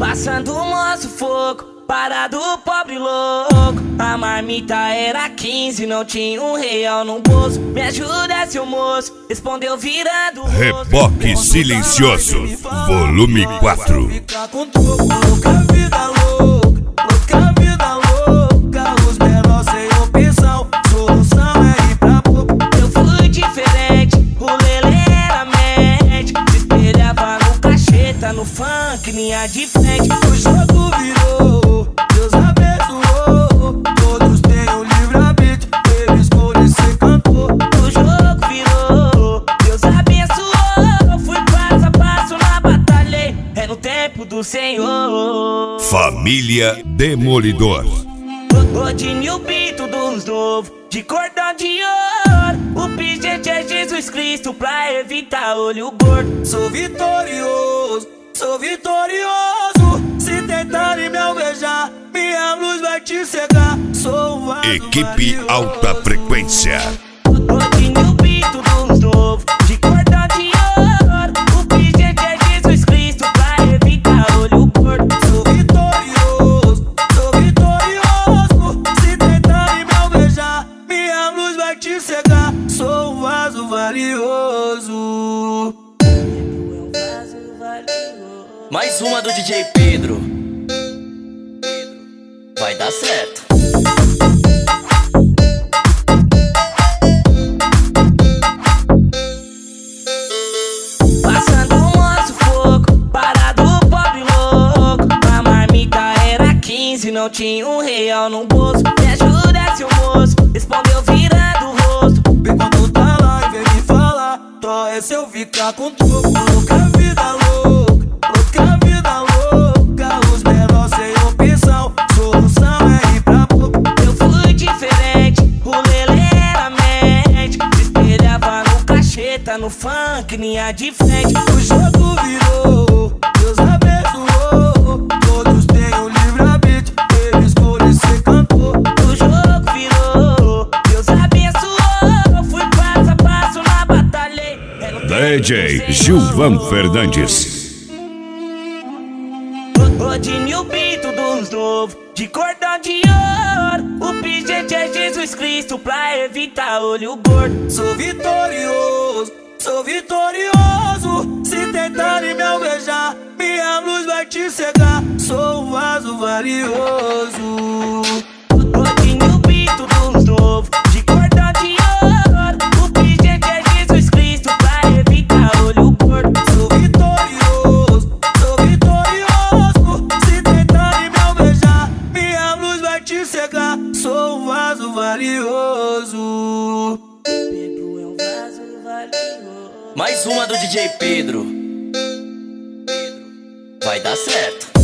Passando o moço fogo, parado pobre louco. A marmita era 15, não tinha R$1 no bolso. Me ajuda, seu moço, respondeu virando o rosto. Reboque Silencioso, volume 4. Ficar com troco, louca vida louca vida louca. Os menores sem opção, solução é ir pra boca. Eu fui diferente, o lelê era médico. Se espelhava no cacheta, no funk, linha de frente. O jogo virou, Deus abençoou. Todos têm o livre-arbítrio, ele escolhe ser cantor. O jogo virou, Deus abençoou. Fui passo a passo na batalha, é no tempo do Senhor. Família Demolidor. Rodinho Bito dos novos, de cordão de ouro. O pingente é Jesus Cristo pra evitar olho gordo. Sou vitorioso. Se tentarem me alvejar, minha luz vai te cegar. Sou um vaso Equipe valioso. Alta Frequência. Rodinho Bito dos novos, de cordão de ouro. O pingente é Jesus Cristo pra evitar olho gordo. Sou vitorioso. Se tentarem me alvejar, minha luz vai te cegar. Sou um vaso valioso. Mais uma do DJ Pedro. Vai dar certo. Passando o moço fogo, parado pobre louco. A marmita era 15, não tinha R$1 no bolso. Me ajuda, seu moço, respondeu virando o rosto. Vem quando tá lá e vem me falar. Tó é se eu ficar com troco, louca vida louca vida louca. Os menores sem opção, solução é ir pra boca. Eu fui diferente, o lelê era médico. Se espelhava no cacheta, no funk, linha de frente. O jogo virou, Deus abençoou. Todos têm o livre-arbítrio, ele escolhe ser cantor. O jogo virou, Deus abençoou. Fui passo a passo na batalha, é no tempo DJ do Senhor. Gilvan Fernandes. Rodinho Bito dos novos, de cordão de ouro. O pingente é Jesus Cristo pra evitar olho gordo. Sou vitorioso. Se tentarem me alvejar, minha luz vai te cegar. Sou um vaso valioso. Rodinho Bito dos novos, de cordão de ouro. O pingente é Jesus Cristo pra evitar olho gordo. Sou vitorioso. Se tentarem me alvejar, minha luz vai te cegar. Sou um vaso valioso. Pedro é um vaso valioso. Mais uma do DJ Pedro. Vai dar certo.